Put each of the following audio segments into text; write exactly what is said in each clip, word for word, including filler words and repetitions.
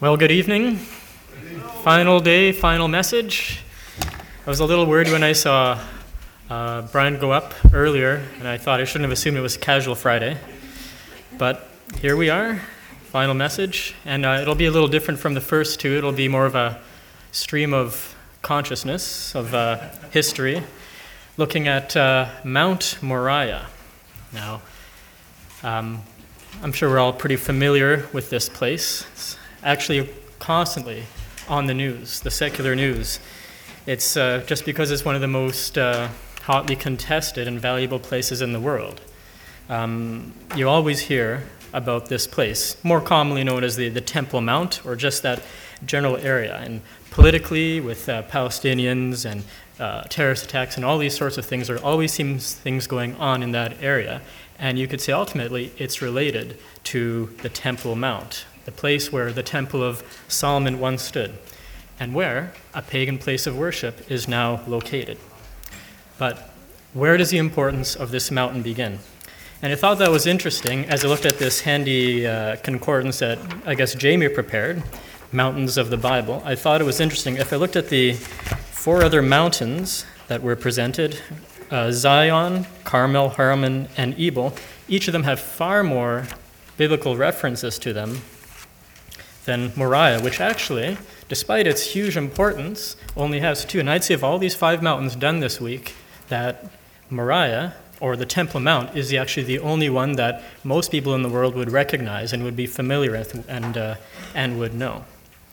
Well, good evening. Final day, final message. I was a little worried when I saw uh, Brian go up earlier, and I thought I shouldn't have assumed it was Casual Friday. But here we are, final message, and uh, it'll be a little different from the first two. It'll be more of a stream of consciousness, of uh, history, looking at uh, Mount Moriah. Now, um, I'm sure we're all pretty familiar with this place. It's actually constantly on the news, the secular news. It's uh, just because it's one of the most uh, hotly contested and valuable places in the world. Um, you always hear about this place, more commonly known as the, the Temple Mount, or just that general area. And politically, with uh, Palestinians and uh, terrorist attacks and all these sorts of things, there always seems things going on in that area. And you could say ultimately it's related to the Temple Mount, the place where the Temple of Solomon once stood, and where a pagan place of worship is now located. But where does the importance of this mountain begin? And I thought that was interesting as I looked at this handy uh, concordance that I guess Jamie prepared, Mountains of the Bible. I thought it was interesting. If I looked at the four other mountains that were presented, uh, Zion, Carmel, Hermon, and Ebal, each of them have far more biblical references to them than Moriah, which actually, despite its huge importance, only has two. And I'd say of all these five mountains done this week, that Moriah, or the Temple Mount, is the, actually the only one that most people in the world would recognize and would be familiar with and, uh, and would know.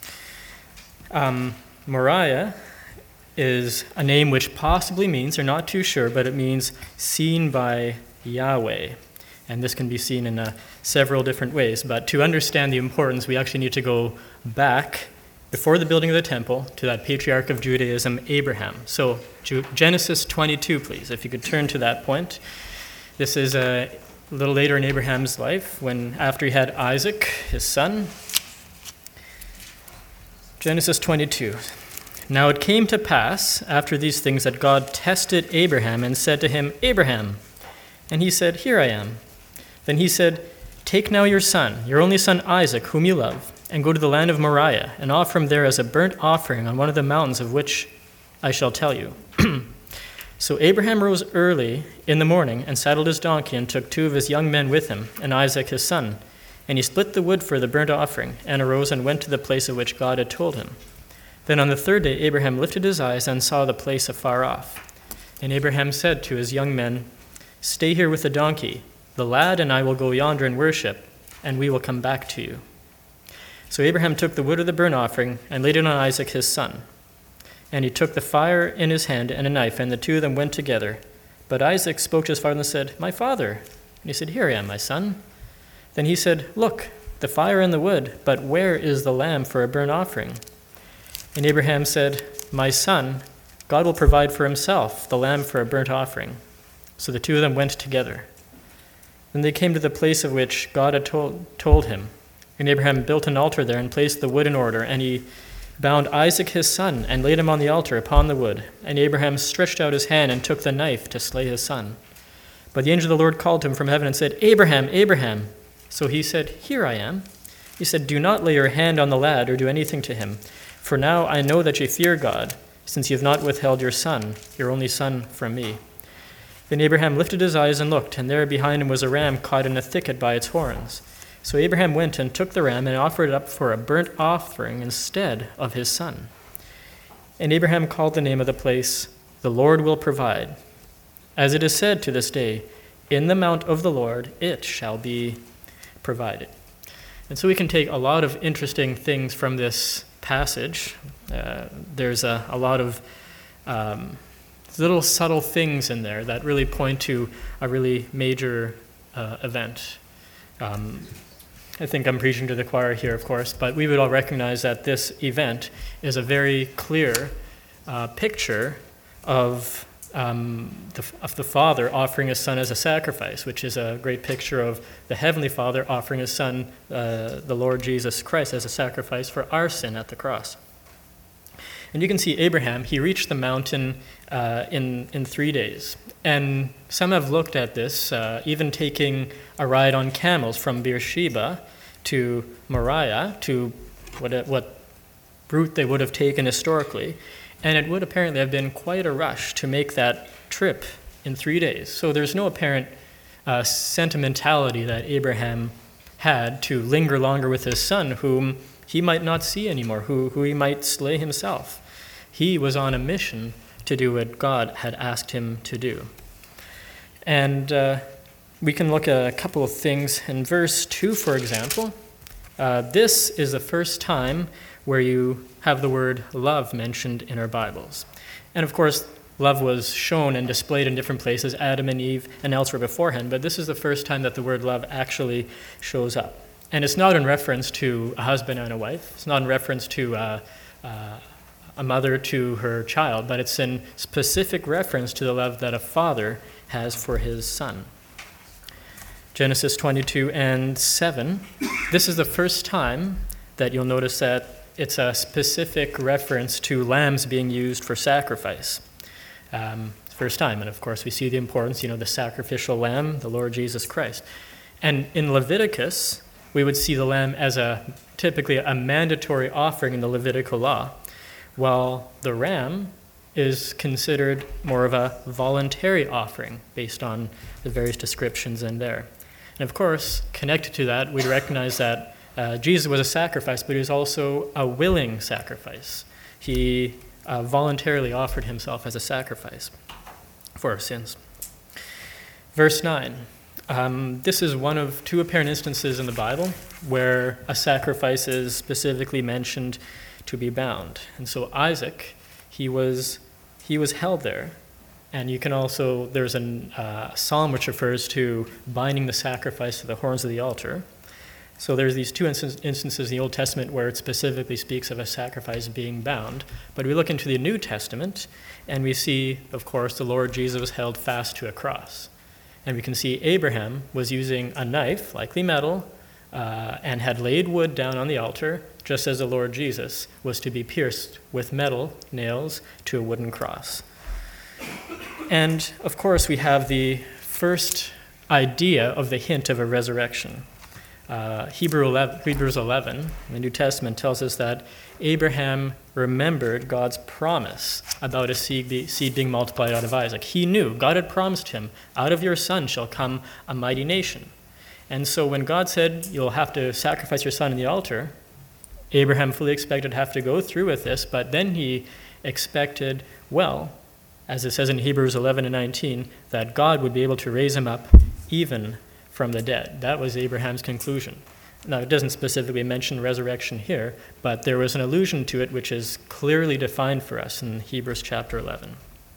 Um, Moriah is a name which possibly means, they're not too sure, but it means seen by Yahweh. And this can be seen in uh, several different ways. But to understand the importance, we actually need to go back before the building of the temple to that patriarch of Judaism, Abraham. So Genesis twenty-two, please, if you could turn to that point. This is a little later in Abraham's life, when after he had Isaac, his son. Genesis twenty-two. Now it came to pass after these things that God tested Abraham and said to him, Abraham. And he said, Here I am. Then he said, Take now your son, your only son Isaac, whom you love, and go to the land of Moriah, and offer him there as a burnt offering on one of the mountains of which I shall tell you. So Abraham rose early in the morning and saddled his donkey and took two of his young men with him, and Isaac his son. And he split the wood for the burnt offering, and arose and went to the place of which God had told him. Then on the third day Abraham lifted his eyes and saw the place afar off. And Abraham said to his young men, Stay here with the donkey. The lad and I will go yonder and worship, and we will come back to you. So Abraham took the wood of the burnt offering and laid it on Isaac his son. And he took the fire in his hand and a knife, and the two of them went together. But Isaac spoke to his father and said, My father. And he said, Here I am, my son. Then he said, Look, the fire and the wood, but where is the lamb for a burnt offering? And Abraham said, My son, God will provide for himself the lamb for a burnt offering. So the two of them went together. Then they came to the place of which God had told, told him. And Abraham built an altar there and placed the wood in order. And he bound Isaac his son and laid him on the altar upon the wood. And Abraham stretched out his hand and took the knife to slay his son. But the angel of the Lord called to him from heaven and said, Abraham, Abraham. So he said, Here I am. He said, Do not lay your hand on the lad or do anything to him. For now I know that you fear God, since you have not withheld your son, your only son, from me. Then Abraham lifted his eyes and looked, and there behind him was a ram caught in a thicket by its horns. So Abraham went and took the ram and offered it up for a burnt offering instead of his son. And Abraham called the name of the place, The Lord Will Provide. As it is said to this day, In the mount of the Lord it shall be provided. And so we can take a lot of interesting things from this passage. Uh, there's a, a lot of um, little subtle things in there that really point to a really major uh, event. Um, I think I'm preaching to the choir here, of course, but we would all recognize that this event is a very clear uh, picture of, um, the, of the Father offering his Son as a sacrifice, which is a great picture of the Heavenly Father offering his Son, uh, the Lord Jesus Christ, as a sacrifice for our sin at the cross. And you can see Abraham, he reached the mountain uh, in, in three days. And some have looked at this, uh, even taking a ride on camels from Beersheba to Moriah to what, it, what route they would have taken historically. And it would apparently have been quite a rush to make that trip in three days. So there's no apparent uh, sentimentality that Abraham had to linger longer with his son, whom he might not see anymore, who, who he might slay himself. He was on a mission to do what God had asked him to do. And uh, we can look at a couple of things. In verse two, for example, uh, this is the first time where you have the word love mentioned in our Bibles. And of course, love was shown and displayed in different places, Adam and Eve and elsewhere beforehand, but this is the first time that the word love actually shows up. And it's not in reference to a husband and a wife. It's not in reference to uh, uh, a mother to her child, but it's in specific reference to the love that a father has for his son. Genesis twenty-two and seven. This is the first time that you'll notice that it's a specific reference to lambs being used for sacrifice. Um, first time, and of course we see the importance, you know, the sacrificial lamb, the Lord Jesus Christ. And in Leviticus, we would see the lamb as a typically a mandatory offering in the Levitical law, while the ram is considered more of a voluntary offering based on the various descriptions in there. And of course, connected to that, we recognize that uh, Jesus was a sacrifice, but he was also a willing sacrifice. He uh, voluntarily offered himself as a sacrifice for our sins. Verse nine. Um, this is one of two apparent instances in the Bible where a sacrifice is specifically mentioned to be bound. And so Isaac, he was he was held there. And you can also, there's a uh, psalm which refers to binding the sacrifice to the horns of the altar. So there's these two inst- instances in the Old Testament where it specifically speaks of a sacrifice being bound. But we look into the New Testament, and we see, of course, the Lord Jesus was held fast to a cross. And we can see Abraham was using a knife, likely metal, uh, and had laid wood down on the altar, just as the Lord Jesus was to be pierced with metal nails to a wooden cross. And, of course, we have the first idea of the hint of a resurrection. Uh, Hebrew eleven, Hebrews eleven, in the New Testament, tells us that Abraham remembered God's promise about a seed, be, seed being multiplied out of Isaac. He knew, God had promised him, out of your son shall come a mighty nation. And so when God said, you'll have to sacrifice your son in the altar, Abraham fully expected to have to go through with this, but then he expected, well, as it says in Hebrews eleven and nineteen, that God would be able to raise him up even from the dead. That was Abraham's conclusion. Now, it doesn't specifically mention resurrection here, but there was an allusion to it which is clearly defined for us in Hebrews chapter eleven.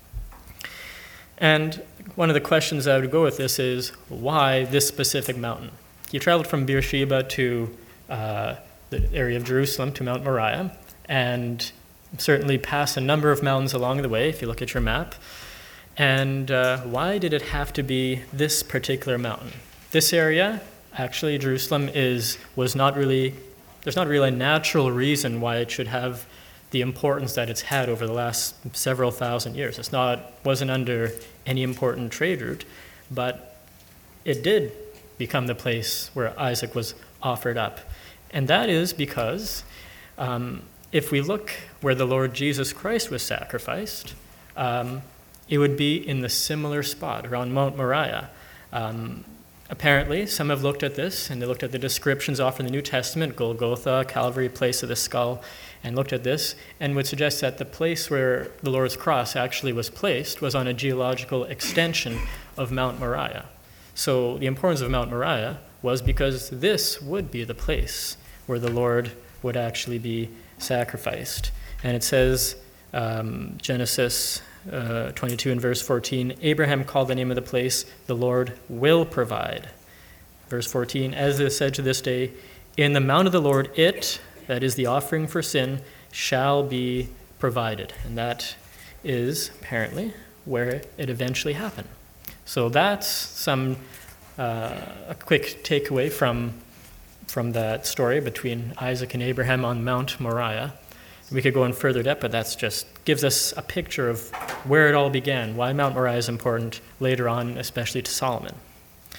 And one of the questions I would go with this is, why this specific mountain? He traveled from Beersheba to uh, the area of Jerusalem, to Mount Moriah, and certainly passed a number of mountains along the way, if you look at your map. And uh, why did it have to be this particular mountain? This area, actually, Jerusalem, is was not really, there's not really a natural reason why it should have the importance that it's had over the last several thousand years. It's not, wasn't under any important trade route, but it did become the place where Isaac was offered up. And that is because um, if we look where the Lord Jesus Christ was sacrificed, um, it would be in the similar spot around Mount Moriah. Um, apparently, some have looked at this, and they looked at the descriptions offered in the New Testament, Golgotha, Calvary, place of the skull, and looked at this, and would suggest that the place where the Lord's cross actually was placed was on a geological extension of Mount Moriah. So the importance of Mount Moriah was because this would be the place where the Lord would actually be sacrificed. And it says, um, Genesis uh, twenty-two and verse fourteen, Abraham called the name of the place, the Lord will provide. Verse fourteen, as it is said to this day, in the mount of the Lord it, that is the offering for sin, shall be provided. And that is apparently where it eventually happened. So that's some uh, a quick takeaway from from that story between Isaac and Abraham on Mount Moriah. We could go in further depth, but that's just gives us a picture of where it all began, why Mount Moriah is important later on, especially to Solomon. So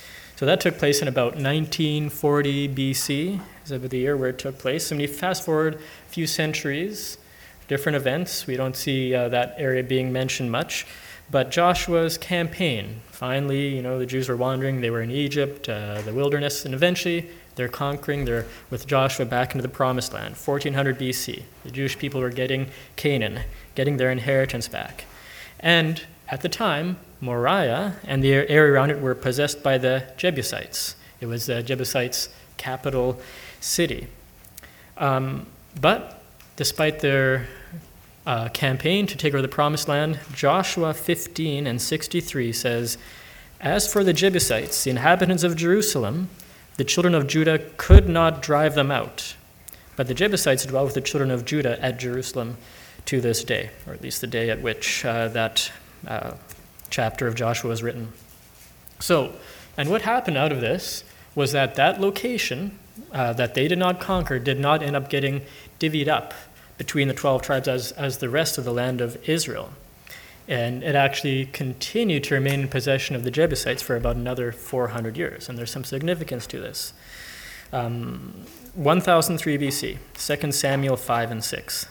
So that took place in about nineteen forty B C, is about the year where it took place. And when you fast forward a few centuries, different events, we don't see uh, that area being mentioned much. But Joshua's campaign, finally, you know, the Jews were wandering, they were in Egypt, uh, the wilderness, and eventually they're conquering, they're with Joshua back into the promised land, fourteen hundred B C. The Jewish people were getting Canaan, getting their inheritance back. And at the time, Moriah and the area around it were possessed by the Jebusites. It was the Jebusites' capital city. Um, but despite their uh, campaign to take over the promised land, Joshua fifteen and sixty-three says, "As for the Jebusites, the inhabitants of Jerusalem, the children of Judah could not drive them out. But the Jebusites dwell with the children of Judah at Jerusalem to this day," or at least the day at which uh, that uh, chapter of Joshua was written. So, and what happened out of this was that that location uh, that they did not conquer did not end up getting divvied up between the twelve tribes as, as the rest of the land of Israel. And it actually continued to remain in possession of the Jebusites for about another four hundred years. And there's some significance to this. Um, one thousand three B C, Second Samuel five and six.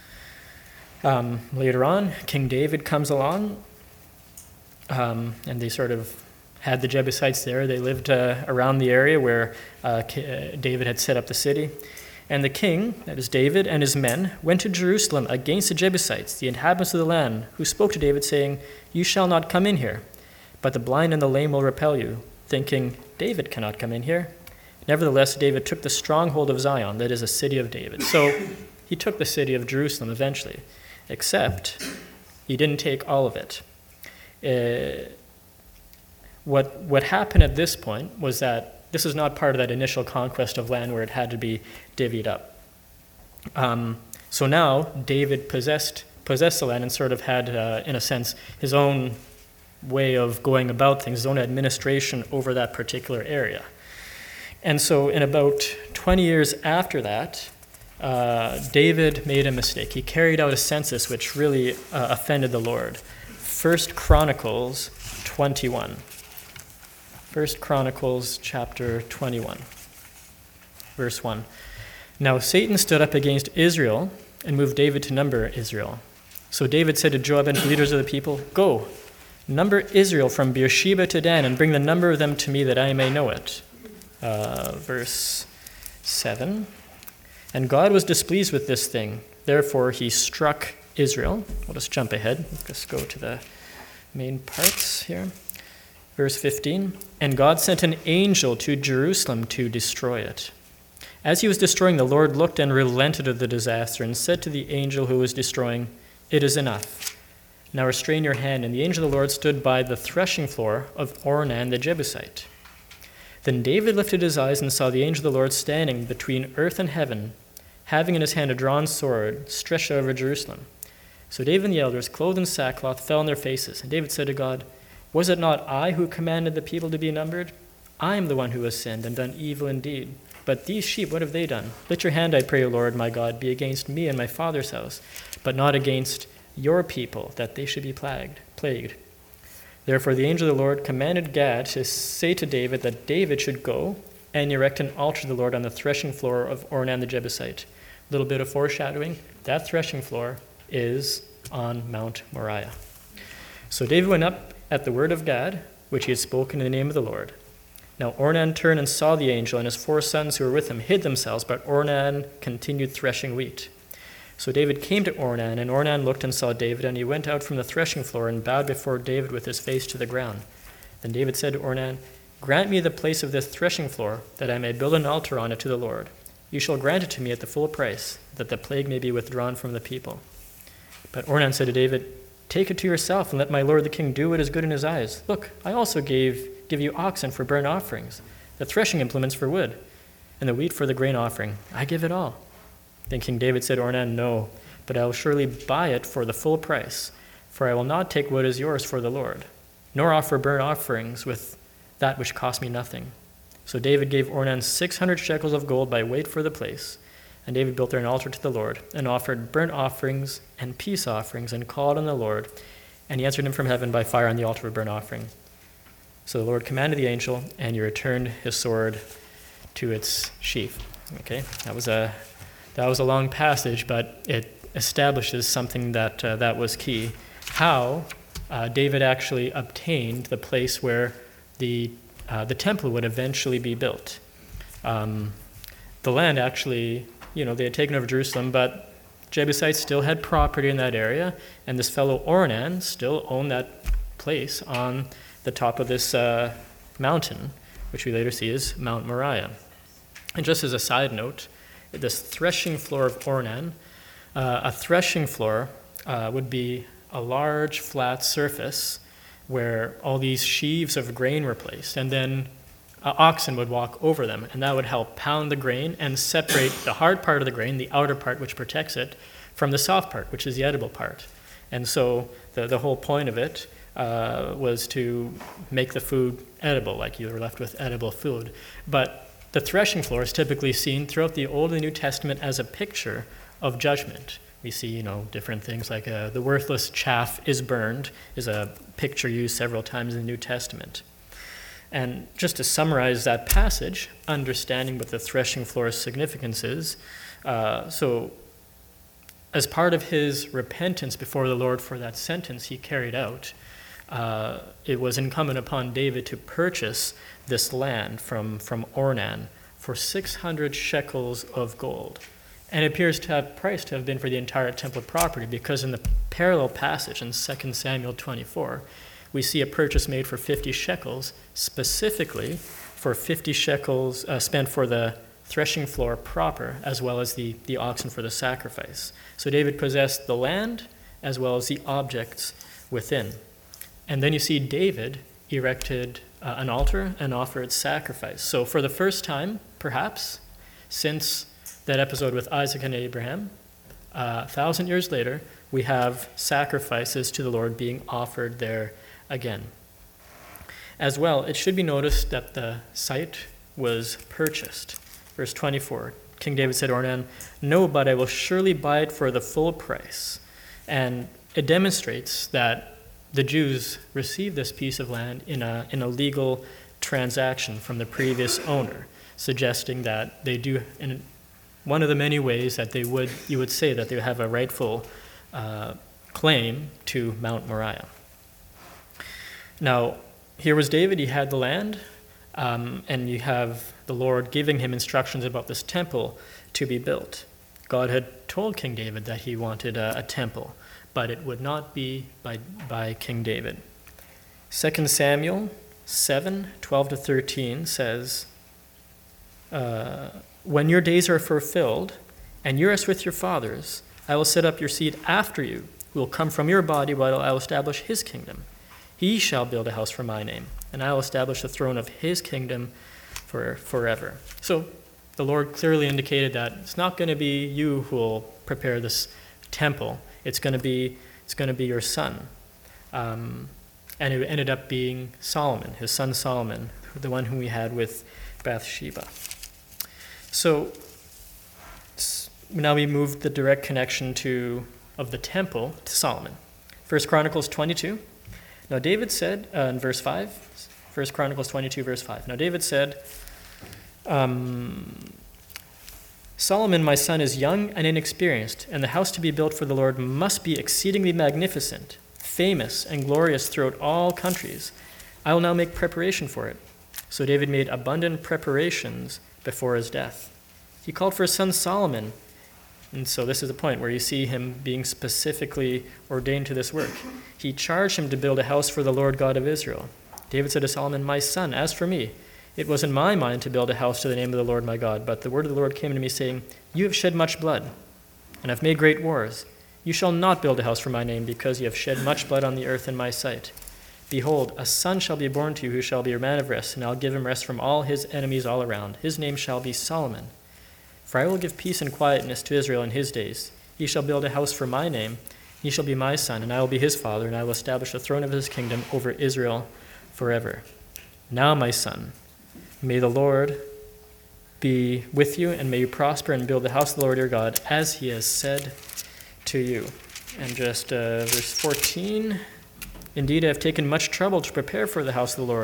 Um, later on, King David comes along, um, and they sort of had the Jebusites there. They lived uh, around the area where uh, David had set up the city. And the king, that is David, and his men went to Jerusalem against the Jebusites, the inhabitants of the land, who spoke to David, saying, "You shall not come in here, but the blind and the lame will repel you," thinking, "David cannot come in here." Nevertheless, David took the stronghold of Zion, that is a city of David. So he took the city of Jerusalem eventually, except he didn't take all of it. Uh, what, what happened at this point was that this is not part of that initial conquest of land where it had to be divvied up. Um, so now David possessed possessed the land and sort of had, uh, in a sense, his own way of going about things, his own administration over that particular area. And so in about twenty years after that, uh, David made a mistake. He carried out a census which really uh, offended the Lord. First Chronicles twenty-one. First Chronicles chapter twenty-one, verse one. "Now Satan stood up against Israel and moved David to number Israel. So David said to Joab and to the leaders of the people, 'Go, number Israel from Beersheba to Dan, and bring the number of them to me that I may know it.'" Uh, verse seven. "And God was displeased with this thing. Therefore he struck Israel." We'll just jump ahead. Just go to the main parts here. Verse fifteen. "And God sent an angel to Jerusalem to destroy it. As he was destroying, the Lord looked and relented of the disaster and said to the angel who was destroying, 'It is enough. Now restrain your hand.' And the angel of the Lord stood by the threshing floor of Ornan the Jebusite. Then David lifted his eyes and saw the angel of the Lord standing between earth and heaven, having in his hand a drawn sword stretched out over Jerusalem. So David and the elders, clothed in sackcloth, fell on their faces. And David said to God, 'Was it not I who commanded the people to be numbered? I am the one who has sinned and done evil indeed. But these sheep, what have they done? Let your hand, I pray, O Lord, my God, be against me and my father's house, but not against your people, that they should be plagued, plagued.' Therefore the angel of the Lord commanded Gad to say to David that David should go and erect an altar to the Lord on the threshing floor of Ornan the Jebusite." A little bit of foreshadowing. That threshing floor is on Mount Moriah. So David went up at the word of Gad, which he had spoken in the name of the Lord. Now Ornan turned and saw the angel, and his four sons who were with him hid themselves, but Ornan continued threshing wheat. So David came to Ornan, and Ornan looked and saw David, and he went out from the threshing floor and bowed before David with his face to the ground. Then David said to Ornan, "Grant me the place of this threshing floor, that I may build an altar on it to the Lord. You shall grant it to me at the full price, that the plague may be withdrawn from the people." But Ornan said to David, "Take it to yourself, and let my lord the king do what is good in his eyes. Look, I also gave give you oxen for burnt offerings, the threshing implements for wood, and the wheat for the grain offering. I give it all." Then King David said to Ornan, "No, but I will surely buy it for the full price, for I will not take what is yours for the Lord, nor offer burnt offerings with that which cost me nothing." So David gave Ornan six hundred shekels of gold by weight for the place. And David built there an altar to the Lord, and offered burnt offerings and peace offerings, and called on the Lord. And he answered him from heaven by fire on the altar of burnt offering. So the Lord commanded the angel, and he returned his sword to its sheath. Okay, that was a that was a long passage, but it establishes something that uh, that was key. How uh, David actually obtained the place where the uh, the temple would eventually be built. Um, the land actually, you know, they had taken over Jerusalem, but Jebusites still had property in that area, and this fellow Ornan still owned that place on the top of this uh, mountain, which we later see as Mount Moriah. And just as a side note, this threshing floor of Ornan, uh, a threshing floor uh, would be a large flat surface where all these sheaves of grain were placed, and then uh, oxen would walk over them, and that would help pound the grain and separate the hard part of the grain, the outer part which protects it, from the soft part, which is the edible part. And so the, the whole point of it uh, was to make the food edible, like you were left with edible food. But the threshing floor is typically seen throughout the Old and New Testament as a picture of judgment. We see, you know, different things like uh, the worthless chaff is burned is a picture used several times in the New Testament. And just to summarize that passage, understanding what the threshing floor's significance is, uh, so as part of his repentance before the Lord for that sentence he carried out, uh, it was incumbent upon David to purchase this land from, from Ornan for six hundred shekels of gold. And it appears to have price to have been for the entire temple property, because in the parallel passage in Second Samuel twenty-four, we see a purchase made for fifty shekels, specifically for fifty shekels uh, spent for the threshing floor proper, as well as the, the oxen for the sacrifice. So David possessed the land as well as the objects within. And then you see David erected uh, an altar and offered sacrifice. So for the first time, perhaps, since that episode with Isaac and Abraham, uh, a thousand years later, we have sacrifices to the Lord being offered there again. As well, it should be noticed that the site was purchased. Verse twenty-four, King David said to Ornan, "No, but I will surely buy it for the full price." And it demonstrates that the Jews received this piece of land in a, in a legal transaction from the previous owner, suggesting that they do, in one of the many ways that they would, you would say that they have a rightful uh, claim to Mount Moriah. Now, here was David, he had the land, um, and you have the Lord giving him instructions about this temple to be built. God had told King David that he wanted a, a temple, but it would not be by, by King David. Second Samuel seven, twelve to thirteen says, uh, "When your days are fulfilled, and you rest with your fathers, I will set up your seed after you, who will come from your body, while I will establish his kingdom. He shall build a house for my name, and I will establish the throne of his kingdom for forever." So the Lord clearly indicated that it's not going to be you who will prepare this temple. It's going to be it's going to be your son. Um, and it ended up being Solomon, his son Solomon, the one whom we had with Bathsheba. So now we move the direct connection to of the temple to Solomon. First Chronicles twenty-two. Now David said uh, in verse five, First Chronicles twenty-two, verse five. Now David said, um, "Solomon, my son, is young and inexperienced, and the house to be built for the Lord must be exceedingly magnificent, famous and glorious throughout all countries. I will now make preparation for it." So David made abundant preparations before his death. He called for his son Solomon. And so this is the point where you see him being specifically ordained to this work. He charged him to build a house for the Lord God of Israel. David said to Solomon, "My son, as for me, it was in my mind to build a house to the name of the Lord my God, but the word of the Lord came to me, saying, You have shed much blood, and have made great wars. You shall not build a house for my name, because you have shed much blood on the earth in my sight. Behold, a son shall be born to you who shall be your man of rest, and I'll give him rest from all his enemies all around. His name shall be Solomon. For I will give peace and quietness to Israel in his days. He shall build a house for my name. He shall be my son, and I will be his father, and I will establish the throne of his kingdom over Israel forever. Now, my son, may the Lord be with you, and may you prosper and build the house of the Lord your God, as he has said to you." And just uh, verse fourteen, "Indeed, I have taken much trouble to prepare for the house of the Lord,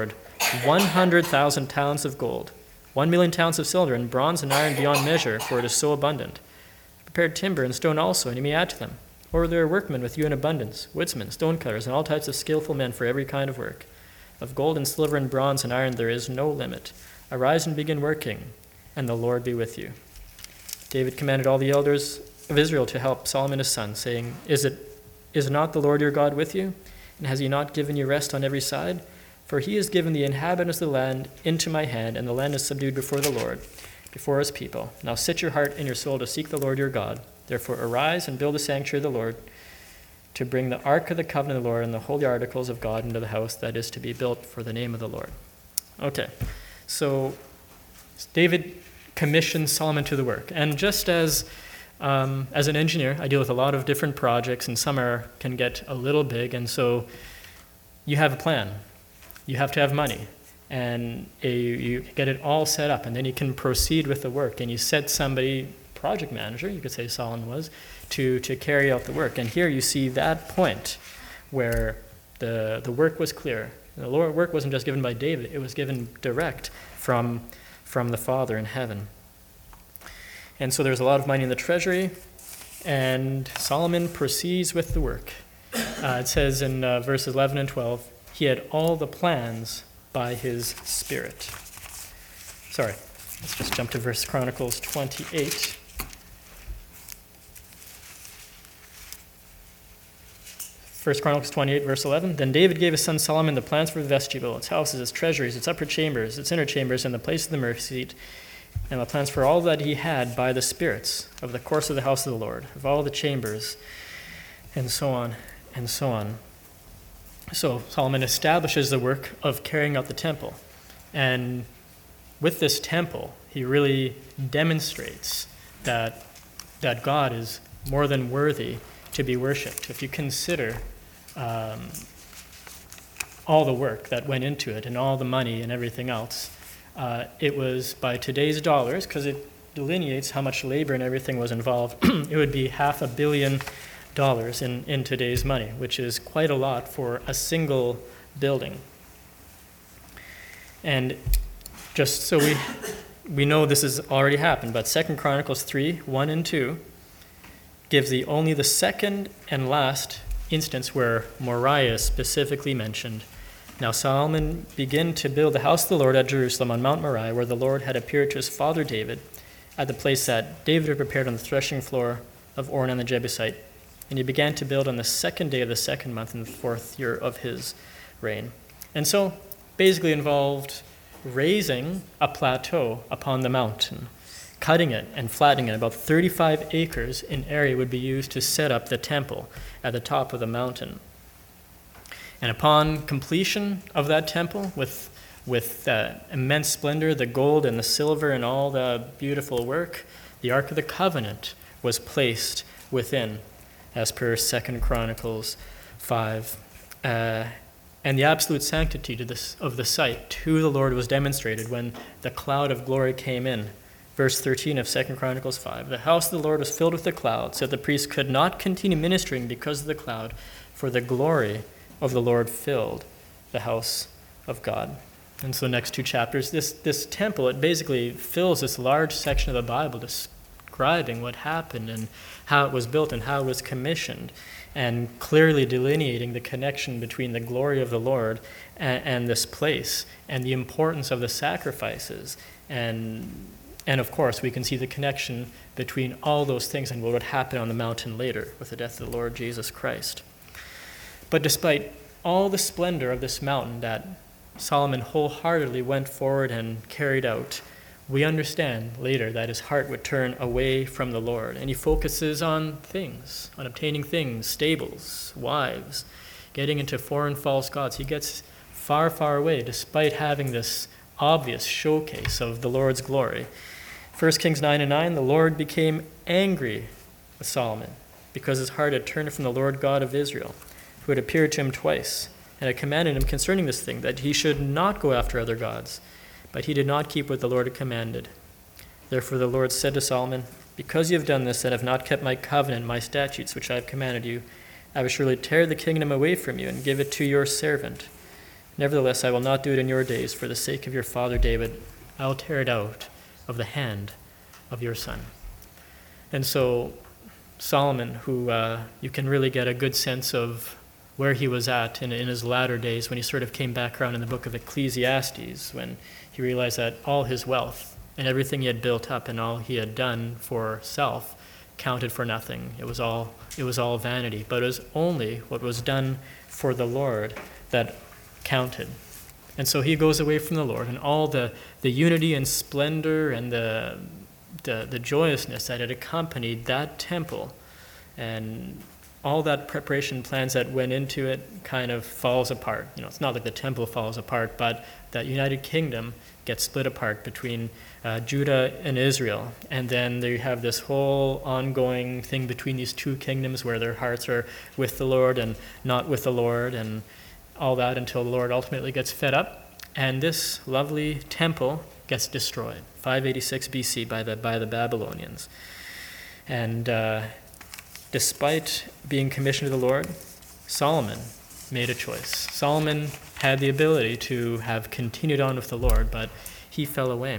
one hundred thousand talents of gold, one million talents of silver, and bronze and iron beyond measure, for it is so abundant. Prepared timber and stone also, and you may add to them. Or there are workmen with you in abundance, woodsmen, stone cutters, and all types of skillful men for every kind of work. Of gold and silver and bronze and iron there is no limit. Arise and begin working, and the Lord be with you. David commanded all the elders of Israel to help Solomon his son, saying, Is it is not the Lord your God with you? And has he not given you rest on every side? For he has given the inhabitants of the land into my hand, and the land is subdued before the Lord, before his people. Now set your heart and your soul to seek the Lord your God. Therefore arise and build the sanctuary of the Lord, to bring the ark of the covenant of the Lord and the holy articles of God into the house that is to be built for the name of the Lord. Okay, so David commissioned Solomon to the work. And just as um, as an engineer, I deal with a lot of different projects, and some are can get a little big, and so you have a plan. You have to have money, and a, you get it all set up, and then you can proceed with the work, and you set somebody, project manager, you could say Solomon was, to, to carry out the work. And here you see that point where the, the work was clear. The Lord work wasn't just given by David, it was given direct from, from the Father in heaven. And so there's a lot of money in the treasury, and Solomon proceeds with the work. Uh, it says in uh, verses eleven and twelve, he had all the plans by his Spirit. Sorry, let's just jump to First Chronicles twenty-eight. First Chronicles twenty-eight, verse eleven. Then David gave his son Solomon the plans for the vestibule, its houses, its treasuries, its upper chambers, its inner chambers, and the place of the mercy seat, and the plans for all that he had by the spirits of the course of the house of the Lord, of all the chambers, and so on, and so on. So Solomon establishes the work of carrying out the temple. And with this temple, he really demonstrates that, that God is more than worthy to be worshipped. If you consider um, all the work that went into it and all the money and everything else, uh, it was by today's dollars, because it delineates how much labor and everything was involved, it would be half a billion dollars in, in today's money, which is quite a lot for a single building. And just so we we know this has already happened, but Second Chronicles three, one and two gives the only the second and last instance where Moriah is specifically mentioned. Now Solomon began to build the house of the Lord at Jerusalem on Mount Moriah, where the Lord had appeared to his father David, at the place that David had prepared on the threshing floor of Ornan the Jebusite. And he began to build on the second day of the second month in the fourth year of his reign. And so basically involved raising a plateau upon the mountain, cutting it and flattening it. About thirty-five acres in area would be used to set up the temple at the top of the mountain. And upon completion of that temple, with with uh, immense splendor, the gold and the silver and all the beautiful work, the Ark of the Covenant was placed within, as per Second Chronicles five. Uh, and the absolute sanctity to this, of the site to the Lord was demonstrated when the cloud of glory came in. Verse thirteen of Second Chronicles five. The house of the Lord was filled with the cloud, so that the priest could not continue ministering because of the cloud, for the glory of the Lord filled the house of God. And so the next two chapters, this, this temple, it basically fills this large section of the Bible describing what happened and how it was built and how it was commissioned, and clearly delineating the connection between the glory of the Lord and, and this place, and the importance of the sacrifices. And, and of course, we can see the connection between all those things and what would happen on the mountain later with the death of the Lord Jesus Christ. But despite all the splendor of this mountain that Solomon wholeheartedly went forward and carried out, we understand later that his heart would turn away from the Lord, and he focuses on things, on obtaining things, stables, wives, getting into foreign false gods. He gets far, far away despite having this obvious showcase of the Lord's glory. First Kings nine and nine, the Lord became angry with Solomon because his heart had turned from the Lord God of Israel, who had appeared to him twice, and had commanded him concerning this thing, that he should not go after other gods. But he did not keep what the Lord had commanded. Therefore the Lord said to Solomon, because you have done this and have not kept my covenant, my statutes, which I have commanded you, I will surely tear the kingdom away from you and give it to your servant. Nevertheless, I will not do it in your days. For the sake of your father David, I'll tear it out of the hand of your son. And so Solomon, who uh, you can really get a good sense of where he was at in, in his latter days, when he sort of came back around in the book of Ecclesiastes, when he realized that all his wealth and everything he had built up and all he had done for self counted for nothing. It was all it was all vanity. But it was only what was done for the Lord that counted. And so he goes away from the Lord, and all the, the unity and splendor and the, the the joyousness that had accompanied that temple and all that preparation plans that went into it kind of falls apart. You know, it's not like the temple falls apart, but that United Kingdom gets split apart between uh, Judah and Israel. And then they have this whole ongoing thing between these two kingdoms where their hearts are with the Lord and not with the Lord, and all that until the Lord ultimately gets fed up. And this lovely temple gets destroyed, five eighty-six B C by the by the Babylonians. And uh, despite being commissioned to the Lord, Solomon made a choice. Solomon had the ability to have continued on with the Lord, but he fell away.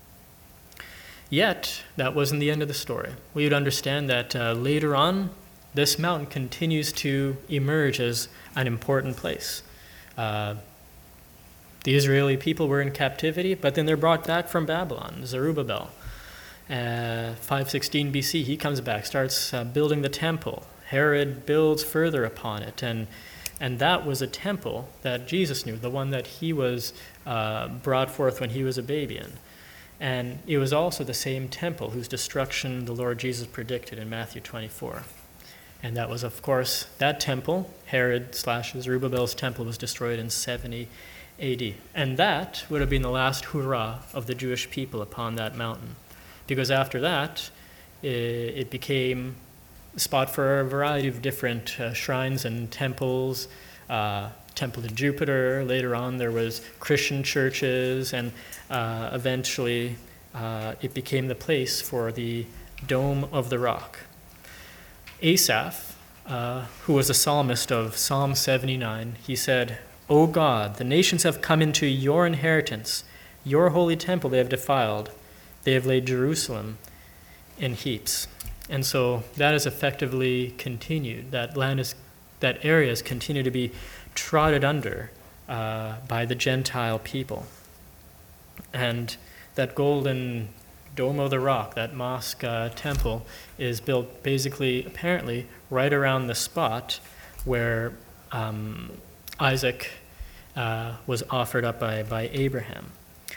Yet, that wasn't the end of the story. We would understand that uh, later on, this mountain continues to emerge as an important place. Uh, the Israeli people were in captivity, but then they're brought back from Babylon. Zerubbabel, uh, five sixteen B C, he comes back, starts uh, building the temple. Herod builds further upon it, and and that was a temple that Jesus knew, the one that he was uh, brought forth when he was a baby in. And it was also the same temple whose destruction the Lord Jesus predicted in Matthew twenty-four. And that was, of course, that temple, Herod slash Zerubbabel's temple, was destroyed in seventy A D. And that would have been the last hurrah of the Jewish people upon that mountain. Because after that, it became a spot for a variety of different uh, shrines and temples, uh, temple to Jupiter. Later on, there was Christian churches, and uh, eventually uh, it became the place for the Dome of the Rock. Asaph, uh, who was a psalmist of Psalm seventy-nine, he said, "O God, the nations have come into your inheritance. Your holy temple they have defiled. They have laid Jerusalem in heaps." And so that is effectively continued. That land is, that areas continue to be trodden under uh, by the Gentile people. And that golden Dome of the Rock, that mosque uh, temple, is built basically, apparently, right around the spot where um, Isaac uh, was offered up by, by Abraham.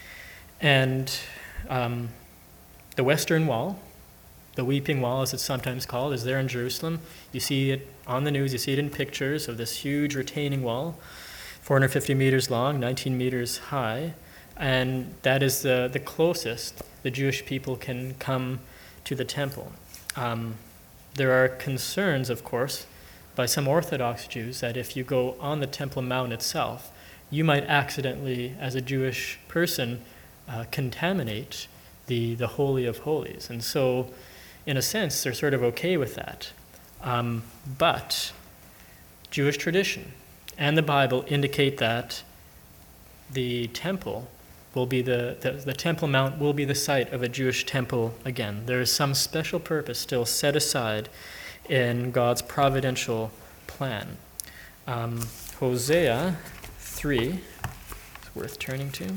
And um, the Western Wall, the Weeping Wall, as it's sometimes called, is there in Jerusalem. You see it on the news, you see it in pictures of this huge retaining wall, four hundred fifty meters long, nineteen meters high, and that is the, the closest the Jewish people can come to the temple. Um, there are concerns, of course, by some Orthodox Jews that if you go on the Temple Mount itself, you might accidentally, as a Jewish person, uh, contaminate the, the Holy of Holies. And so, in a sense, they're sort of okay with that. Um, but Jewish tradition and the Bible indicate that the temple will be the, the, the Temple Mount will be the site of a Jewish temple again. There is some special purpose still set aside in God's providential plan. Um, Hosea three is worth turning to.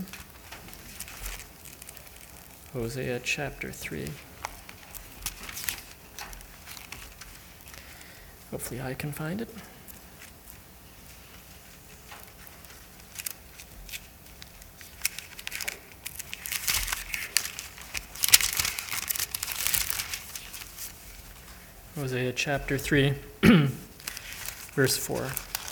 Hosea chapter three. Hopefully I can find it. Hosea chapter three, verse four.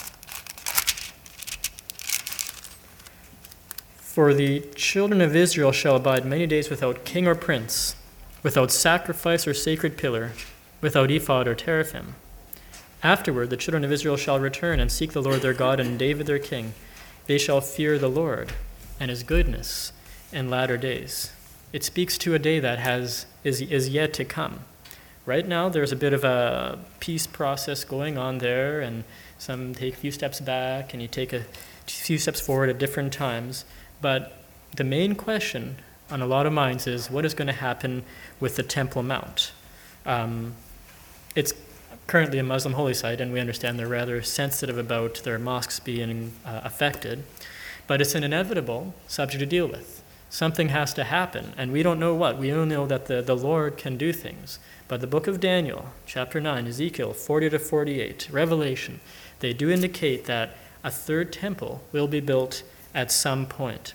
For the children of Israel shall abide many days without king or prince, without sacrifice or sacred pillar, without ephod or teraphim. Afterward the children of Israel shall return and seek the Lord their God and David their king. They shall fear the Lord and his goodness in latter days. It speaks to a day that has is, is yet to come. Right now, there's a bit of a peace process going on there, and some take a few steps back, and you take a few steps forward at different times. But the main question on a lot of minds is what is going to happen with the Temple Mount? Um, it's currently a Muslim holy site, and we understand they're rather sensitive about their mosques being uh, affected. But it's an inevitable subject to deal with. Something has to happen, and we don't know what. We only know that the, the Lord can do things. But the book of Daniel, chapter nine, Ezekiel forty to forty-eight, Revelation, they do indicate that a third temple will be built at some point.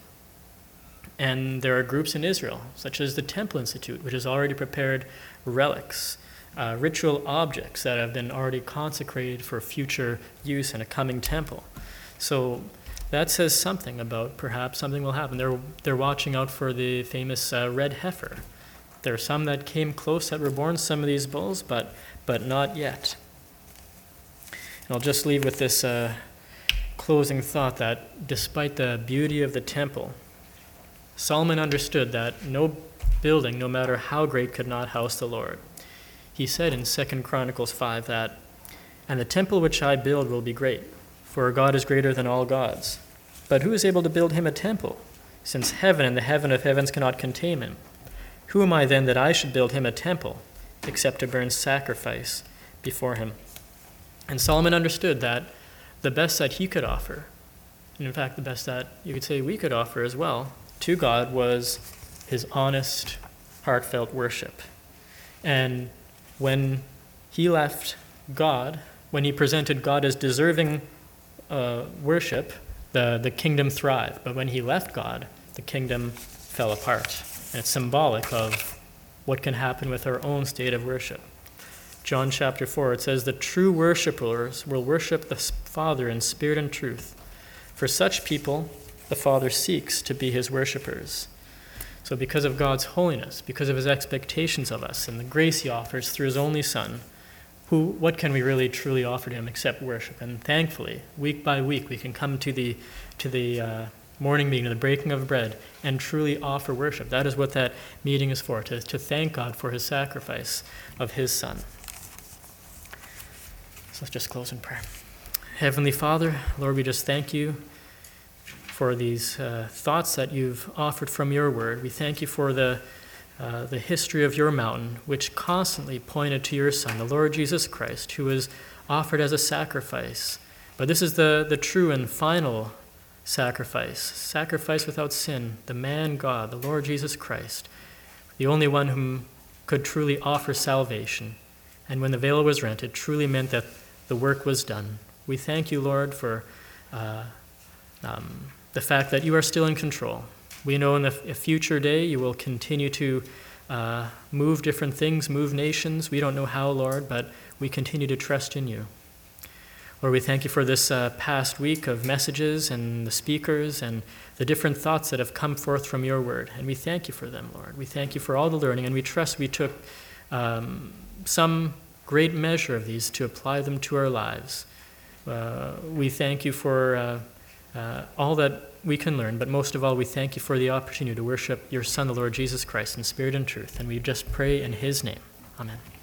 And there are groups in Israel, such as the Temple Institute, which has already prepared relics, uh, ritual objects that have been already consecrated for future use in a coming temple. So that says something about perhaps something will happen. They're, they're watching out for the famous uh, red heifer. There are some that came close that were born, some of these bulls, but, but not yet. And I'll just leave with this uh, closing thought that despite the beauty of the temple, Solomon understood that no building, no matter how great, could not house the Lord. He said in Second Chronicles five that, "And the temple which I build will be great, for God is greater than all gods. But who is able to build him a temple, since heaven and the heaven of heavens cannot contain him? Who am I then that I should build him a temple, except to burn sacrifice before him?" And Solomon understood that the best that he could offer, and in fact the best that you could say we could offer as well, to God was his honest, heartfelt worship. And when he left God, when he presented God as deserving uh, worship, the, the kingdom thrived. But when he left God, the kingdom fell apart. And it's symbolic of what can happen with our own state of worship. John chapter four, it says, "The true worshipers will worship the Father in spirit and truth. For such people, the Father seeks to be his worshipers." So because of God's holiness, because of his expectations of us and the grace he offers through his only Son, who, what can we really truly offer to him except worship? And thankfully, week by week, we can come to the to the uh, morning meeting, to the breaking of bread, and truly offer worship. That is what that meeting is for, to, to thank God for his sacrifice of his Son. So let's just close in prayer. Heavenly Father, Lord, we just thank you for these uh, thoughts that you've offered from your word. We thank you for the uh, the history of your mountain, which constantly pointed to your Son, the Lord Jesus Christ, who was offered as a sacrifice. But this is the, the true and final sacrifice, sacrifice without sin, the man God, the Lord Jesus Christ, the only one whom could truly offer salvation. And when the veil was rent, it truly meant that the work was done. We thank you, Lord, for uh, um, the fact that you are still in control. We know in a, a future day you will continue to uh, move different things, move nations. We don't know how, Lord, but we continue to trust in you. Lord, we thank you for this uh, past week of messages and the speakers and the different thoughts that have come forth from your word. And we thank you for them, Lord. We thank you for all the learning, and we trust we took um, some great measure of these to apply them to our lives. Uh, we thank you for uh, uh, all that we can learn, but most of all, we thank you for the opportunity to worship your Son, the Lord Jesus Christ, in spirit and truth. And we just pray in his name. Amen.